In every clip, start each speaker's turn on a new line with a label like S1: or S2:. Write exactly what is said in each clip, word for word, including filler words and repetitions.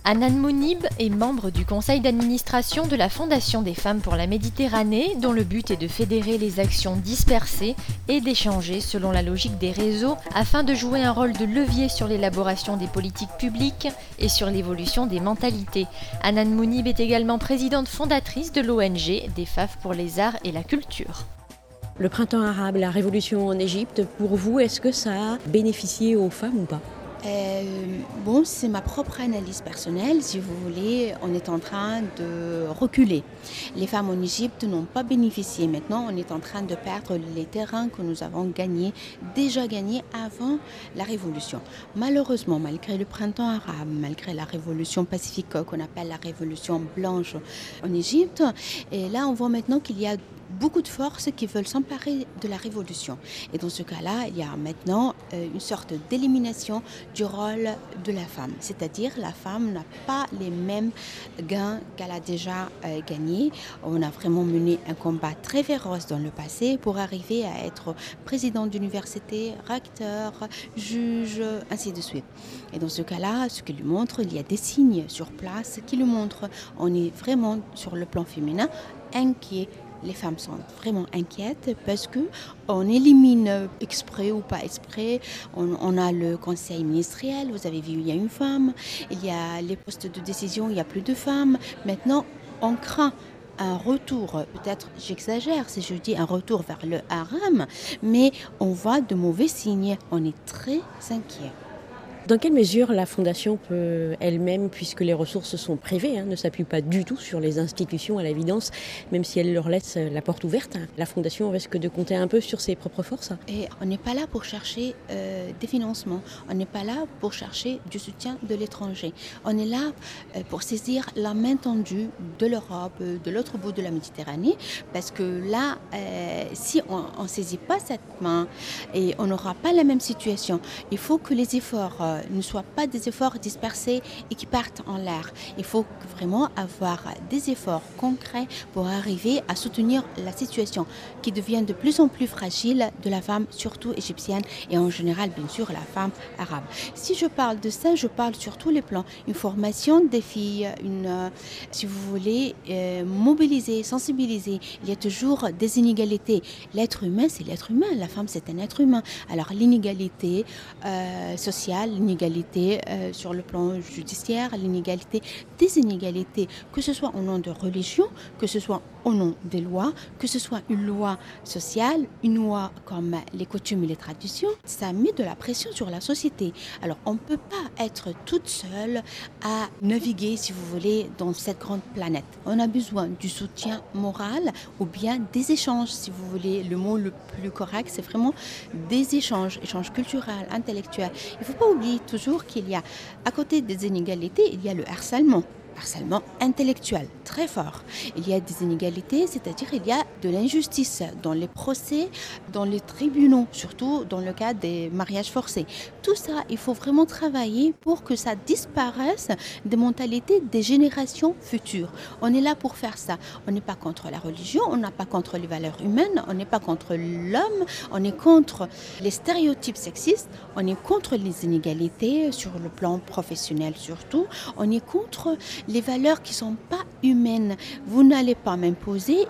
S1: Hanan Mounib est membre du conseil d'administration de la Fondation des femmes pour la Méditerranée, dont le but est de fédérer les actions dispersées et d'échanger selon la logique des réseaux afin de jouer un rôle de levier sur l'élaboration des politiques publiques et sur l'évolution des mentalités. Hanan Mounib est également présidente fondatrice de l'O N G des Femmes pour les arts et la culture.
S2: Le printemps arabe, la révolution en Égypte, pour vous, est-ce que ça a bénéficié aux femmes ou pas ?
S3: Euh, bon, c'est ma propre analyse personnelle. Si vous voulez, on est en train de reculer. Les femmes en Égypte n'ont pas bénéficié. Maintenant, on est en train de perdre les terrains que nous avons gagnés, déjà gagnés avant la révolution. Malheureusement, malgré le printemps arabe, malgré la révolution pacifique qu'on appelle la révolution blanche en Égypte, et là, on voit maintenant qu'il y a beaucoup de forces qui veulent s'emparer de la révolution. Et dans ce cas-là, il y a maintenant euh, une sorte d'élimination du rôle de la femme. C'est-à-dire la femme n'a pas les mêmes gains qu'elle a déjà euh, gagnés. On a vraiment mené un combat très féroce dans le passé pour arriver à être président d'université, recteur, juge, ainsi de suite. Et dans ce cas-là, ce qui lui montre, il y a des signes sur place qui le montrent. On est vraiment, sur le plan féminin, inquiet. Les femmes sont vraiment inquiètes parce qu'on élimine exprès ou pas exprès. On, on a le conseil ministériel, vous avez vu, il y a une femme. Il y a les postes de décision, il n'y a plus de femmes. Maintenant, on craint un retour, peut-être j'exagère si je dis un retour vers le harem, mais on voit de mauvais signes. On est très inquiet.
S2: Dans quelle mesure la Fondation peut elle-même, puisque les ressources sont privées, hein, ne s'appuie pas du tout sur les institutions à l'évidence, même si elle leur laisse la porte ouverte, la Fondation risque de compter un peu sur ses propres forces.
S3: Et on n'est pas là pour chercher euh, des financements, on n'est pas là pour chercher du soutien de l'étranger. On est là euh, pour saisir la main tendue de l'Europe, de l'autre bout de la Méditerranée, parce que là, euh, si on ne saisit pas cette main, et on n'aura pas la même situation, il faut que les efforts euh, ne soient pas des efforts dispersés et qui partent en l'air. Il faut vraiment avoir des efforts concrets pour arriver à soutenir la situation qui devient de plus en plus fragile de la femme, surtout égyptienne et en général, bien sûr, la femme arabe. Si je parle de ça, je parle sur tous les plans. Une formation des filles, une, euh, si vous voulez, euh, mobiliser, sensibiliser. Il y a toujours des inégalités. L'être humain, c'est l'être humain. La femme, c'est un être humain. Alors, l'inégalité euh, sociale, l'inégalité euh, sur le plan judiciaire, l'inégalité, des inégalités, que ce soit au nom de religion, que ce soit au nom des lois, que ce soit une loi sociale, une loi comme les coutumes et les traditions, ça met de la pression sur la société. Alors on ne peut pas être toute seule à naviguer, si vous voulez, dans cette grande planète. On a besoin du soutien moral ou bien des échanges, si vous voulez. Le mot le plus correct, c'est vraiment des échanges, échanges culturels, intellectuels. Il ne faut pas oublier toujours qu'il y a, à côté des inégalités, il y a le harcèlement. Harcèlement intellectuel, très fort. Il y a des inégalités, c'est-à-dire il y a de l'injustice dans les procès, dans les tribunaux, surtout dans le cas des mariages forcés. Tout ça, il faut vraiment travailler pour que ça disparaisse des mentalités des générations futures. On est là pour faire ça. On n'est pas contre la religion, on n'est pas contre les valeurs humaines, on n'est pas contre l'homme, on est contre les stéréotypes sexistes, on est contre les inégalités sur le plan professionnel surtout, on est contre les valeurs qui ne sont pas humaines. Vous n'allez pas m'imposer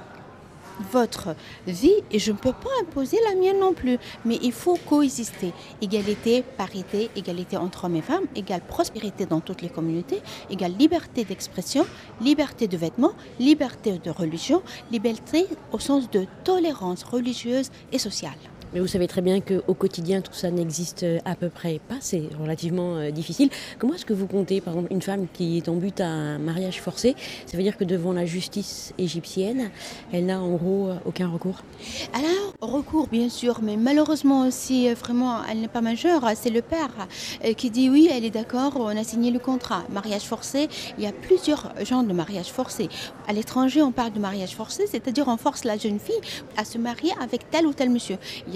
S3: votre vie et je ne peux pas imposer la mienne non plus. Mais il faut coexister. Égalité, parité, égalité entre hommes et femmes, égale prospérité dans toutes les communautés, égale liberté d'expression, liberté de vêtements, liberté de religion, liberté au sens de tolérance religieuse et sociale.
S2: Mais vous savez très bien qu'au quotidien, tout ça n'existe à peu près pas, c'est relativement euh, difficile. Comment est-ce que vous comptez, par exemple, une femme qui est en but à un mariage forcé, ça veut dire que devant la justice égyptienne, elle n'a en gros aucun recours ?
S3: Alors, recours bien sûr, mais malheureusement aussi, vraiment, elle n'est pas majeure. C'est le père qui dit oui, elle est d'accord, on a signé le contrat. Mariage forcé, il y a plusieurs genres de mariage forcé. À l'étranger, on parle de mariage forcé, c'est-à-dire on force la jeune fille à se marier avec tel ou tel monsieur. Il y a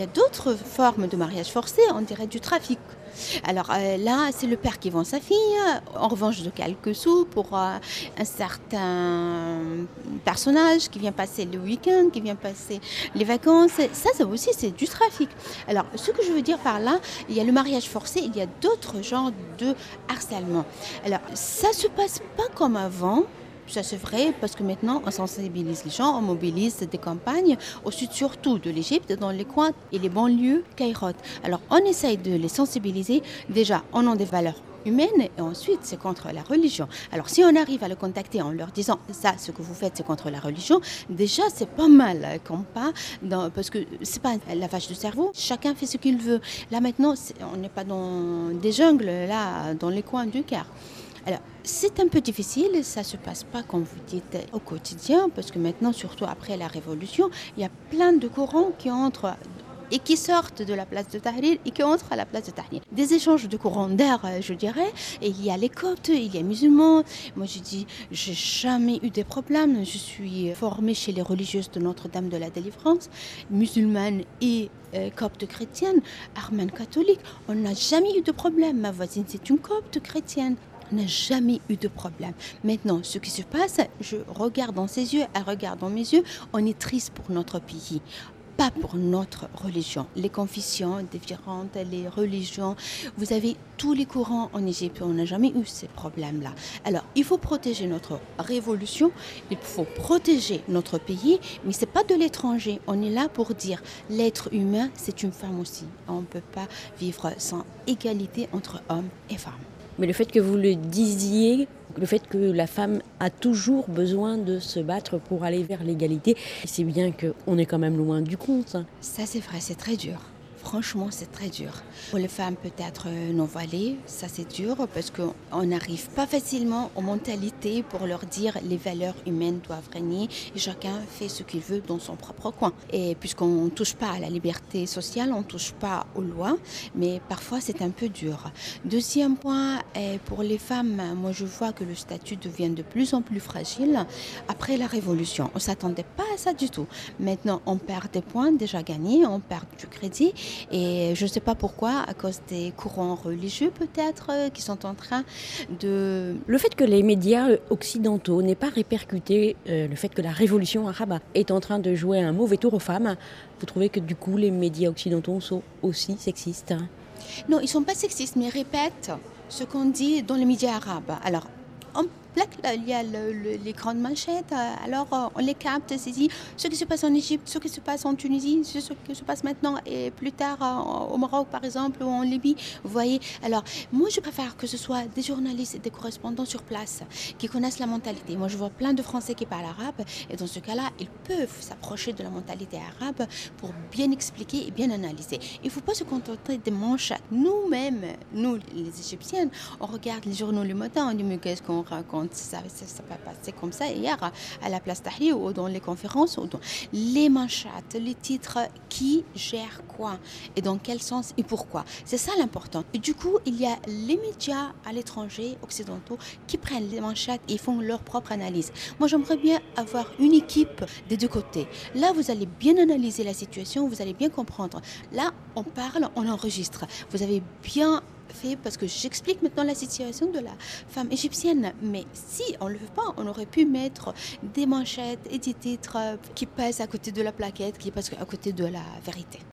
S3: a d'autres formes de mariage forcé, on dirait du trafic. Alors euh, là, c'est le père qui vend sa fille, en revanche de quelques sous pour euh, un certain personnage qui vient passer le week-end, qui vient passer les vacances. Ça, ça aussi, c'est du trafic. Alors, ce que je veux dire par là, il y a le mariage forcé, il y a d'autres genres de harcèlement. Alors, ça se passe pas comme avant. Ça c'est vrai parce que maintenant on sensibilise les gens, on mobilise des campagnes au sud surtout de l'Égypte, dans les coins et les banlieues Caïrote. Alors on essaye de les sensibiliser déjà en nom des valeurs humaines et ensuite c'est contre la religion. Alors si on arrive à le contacter en leur disant ça, ce que vous faites c'est contre la religion, déjà c'est pas mal comme pas, dans, parce que c'est pas un lavage de cerveau, chacun fait ce qu'il veut. Là maintenant on n'est pas dans des jungles, là dans les coins du Caire. Alors, c'est un peu difficile, ça ne se passe pas, comme vous dites, au quotidien, parce que maintenant, surtout après la Révolution, il y a plein de courants qui entrent et qui sortent de la place de Tahrir et qui entrent à la place de Tahrir. Des échanges de courants d'air, je dirais, et il y a les coptes, il y a les musulmans. Moi, je dis, j'ai jamais eu des problèmes. Je suis formée chez les religieuses de Notre-Dame de la Délivrance, musulmane et euh, copte chrétienne, armène catholique. On n'a jamais eu de problème. Ma voisine, c'est une copte chrétienne. On n'a jamais eu de problème. Maintenant, ce qui se passe, je regarde dans ses yeux, elle regarde dans mes yeux, on est triste pour notre pays, pas pour notre religion. Les confessions différentes, les religions, vous avez tous les courants en Égypte, on n'a jamais eu ces problèmes-là. Alors, il faut protéger notre révolution, il faut protéger notre pays, mais ce n'est pas de l'étranger. On est là pour dire l'être humain, c'est une femme aussi. On ne peut pas vivre sans égalité entre hommes et femmes.
S2: Mais le fait que vous le disiez, le fait que la femme a toujours besoin de se battre pour aller vers l'égalité, c'est bien qu'on est quand même loin du compte. Hein.
S3: Ça c'est vrai, c'est très dur. Franchement, c'est très dur. Pour les femmes peut-être non voilées, ça c'est dur parce qu'on n'arrive pas facilement aux mentalités pour leur dire les valeurs humaines doivent régner et chacun fait ce qu'il veut dans son propre coin. Et puisqu'on ne touche pas à la liberté sociale, on ne touche pas aux lois, mais parfois c'est un peu dur. Deuxième point, pour les femmes, moi je vois que le statut devient de plus en plus fragile après la Révolution. On ne s'attendait pas à ça du tout. Maintenant, on perd des points déjà gagnés, on perd du crédit. Et je ne sais pas pourquoi, à cause des courants religieux peut-être, euh, qui sont en train de...
S2: Le fait que les médias occidentaux n'aient pas répercuté euh, le fait que la révolution arabe est en train de jouer un mauvais tour aux femmes, vous trouvez que du coup les médias occidentaux sont aussi sexistes?
S3: Non, ils ne sont pas sexistes, mais ils répètent ce qu'on dit dans les médias arabes. Alors, en plaque, là, il y a le, le, les grandes manchettes, alors on les capte, c'est dit ce qui se passe en Égypte, ce qui se passe en Tunisie, ce qui se passe maintenant et plus tard au Maroc par exemple ou en Libye, vous voyez. Alors moi je préfère que ce soit des journalistes et des correspondants sur place qui connaissent la mentalité. Moi je vois plein de Français qui parlent arabe et dans ce cas-là ils peuvent s'approcher de la mentalité arabe pour bien expliquer et bien analyser. Il ne faut pas se contenter des manchettes. Nous-mêmes, nous les Égyptiennes, on regarde les journaux le matin, on dit mais qu'est-ce qu'on raconte? Ça, ça, ça va passer comme ça hier à la place Tahrir ou dans les conférences ou dans les manchettes, les titres, qui gère quoi et dans quel sens et pourquoi. C'est ça l'important. Et du coup, il y a les médias à l'étranger, occidentaux, qui prennent les manchettes et font leur propre analyse. Moi, j'aimerais bien avoir une équipe des deux côtés. Là, vous allez bien analyser la situation, vous allez bien comprendre. Là, on parle, on enregistre. Vous avez bien fait parce que j'explique maintenant la situation de la femme égyptienne. Mais si on ne le fait pas, on aurait pu mettre des manchettes et des titres qui passent à côté de la plaquette, qui passent à côté de la vérité.